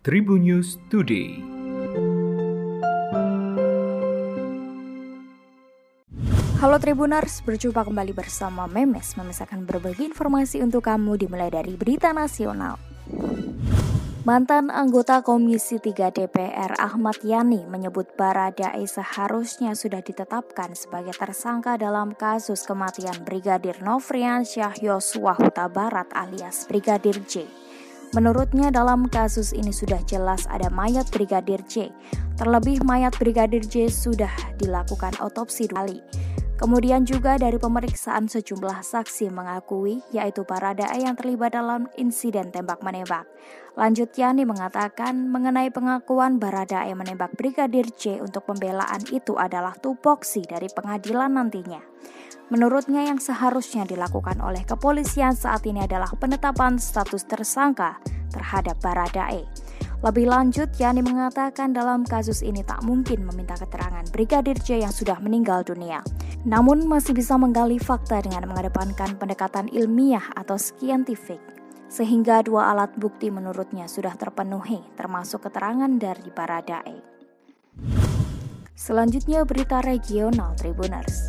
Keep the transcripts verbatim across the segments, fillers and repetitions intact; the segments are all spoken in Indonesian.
Tribun News Today. Halo Tribuners, berjumpa kembali bersama Memes. Memes akan berbagi informasi untuk kamu dimulai dari berita nasional. Mantan anggota Komisi tiga D P R Ahmad Yani menyebut Baradae seharusnya sudah ditetapkan sebagai tersangka dalam kasus kematian Brigadir Nofriansyah Yosua Huta Barat alias Brigadir J. Menurutnya dalam kasus ini sudah jelas ada mayat Brigadir J. Terlebih mayat Brigadir J sudah dilakukan otopsi dua kali. Kemudian juga dari pemeriksaan sejumlah saksi mengakui yaitu Baradae yang terlibat dalam insiden tembak-menembak. Lanjut Yani mengatakan mengenai pengakuan Baradae menembak Brigadir J untuk pembelaan itu adalah tupoksi dari pengadilan nantinya. Menurutnya yang seharusnya dilakukan oleh kepolisian saat ini adalah penetapan status tersangka terhadap Baradae. Lebih lanjut, Yani mengatakan dalam kasus ini tak mungkin meminta keterangan Brigadir J yang sudah meninggal dunia. Namun masih bisa menggali fakta dengan mengedepankan pendekatan ilmiah atau scientific. Sehingga dua alat bukti menurutnya sudah terpenuhi, termasuk keterangan dari Baradae. Selanjutnya berita regional Tribuners.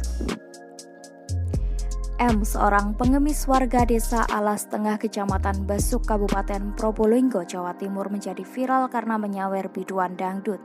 M, seorang pengemis warga desa Alas Tengah Kecamatan Besuk Kabupaten Probolinggo, Jawa Timur menjadi viral karena menyawer biduan dangdut.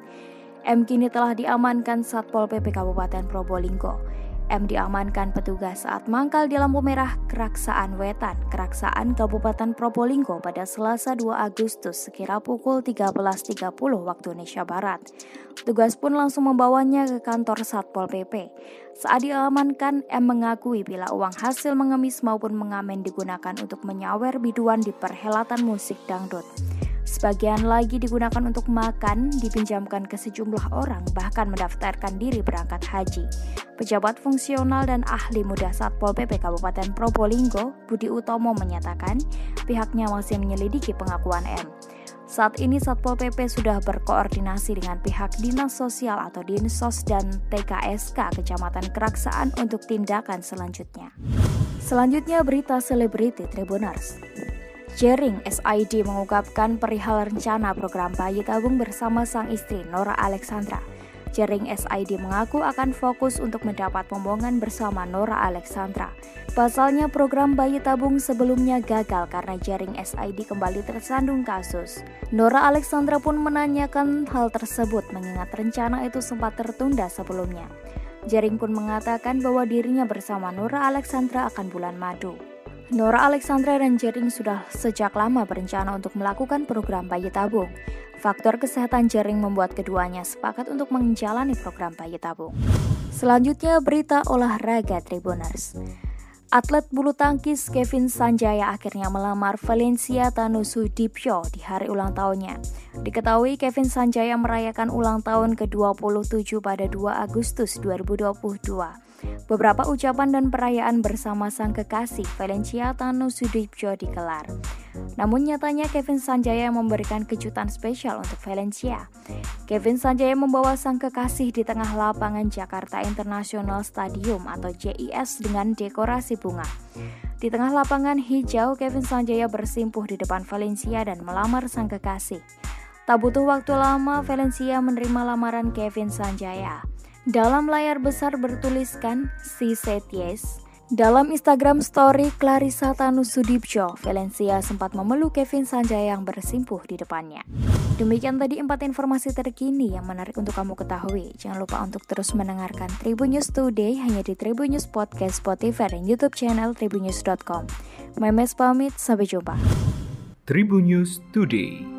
M kini telah diamankan Satpol P P Kabupaten Probolinggo. M diamankan petugas saat mangkal di lampu merah Keraksaan Wetan, Keraksaan Kabupaten Probolinggo pada Selasa dua Agustus sekira pukul tiga belas tiga puluh waktu Indonesia Barat. Petugas pun langsung membawanya ke kantor Satpol P P. Saat diamankan, M mengakui bila uang hasil mengemis maupun mengamen digunakan untuk menyawer biduan di perhelatan musik dangdut. Sebagian lagi digunakan untuk makan, dipinjamkan ke sejumlah orang, bahkan mendaftarkan diri berangkat haji. Pejabat fungsional dan ahli muda Satpol P P Kabupaten Probolinggo, Budi Utomo menyatakan pihaknya masih menyelidiki pengakuan M. Saat ini Satpol P P sudah berkoordinasi dengan pihak Dinas Sosial atau Dinsos dan T K S K Kecamatan Keraksaan untuk tindakan selanjutnya. Selanjutnya berita selebriti Tribuners. Jering S I D mengungkapkan perihal rencana program bayi tabung bersama sang istri Nora Alexandra. Jering S I D mengaku akan fokus untuk mendapat pembohongan bersama Nora Alexandra. Pasalnya program bayi tabung sebelumnya gagal karena Jering S I D kembali tersandung kasus. Nora Alexandra pun menanyakan hal tersebut mengingat rencana itu sempat tertunda sebelumnya. Jering pun mengatakan bahwa dirinya bersama Nora Alexandra akan bulan madu. Nora Alexandra dan Jering sudah sejak lama berencana untuk melakukan program bayi tabung. Faktor kesehatan Jering membuat keduanya sepakat untuk menjalani program bayi tabung. Selanjutnya berita olahraga Tribuners. Atlet bulu tangkis Kevin Sanjaya akhirnya melamar Valencia Tanusudipjo di hari ulang tahunnya. Diketahui Kevin Sanjaya merayakan ulang tahun ke dua puluh tujuh pada dua Agustus dua ribu dua puluh dua. Beberapa ucapan dan perayaan bersama sang kekasih Valencia Tanusudipjo digelar. Namun nyatanya Kevin Sanjaya memberikan kejutan spesial untuk Valencia. Kevin Sanjaya membawa sang kekasih di tengah lapangan Jakarta International Stadium atau J I S dengan dekorasi bunga. Di tengah lapangan hijau, Kevin Sanjaya bersimpuh di depan Valencia dan melamar sang kekasih. Tak butuh waktu lama, Valencia menerima lamaran Kevin Sanjaya. Dalam layar besar bertuliskan "She said yes". Dalam Instagram story Clarissa Tanusudipjo, Valencia sempat memeluk Kevin Sanjaya yang bersimpuh di depannya. Demikian tadi empat informasi terkini yang menarik untuk kamu ketahui. Jangan lupa untuk terus mendengarkan Tribun News Today hanya di Tribun News Podcast, Spotify, dan YouTube channel tribunnews dot com. Memes pamit, sampai jumpa. Tribun News Today.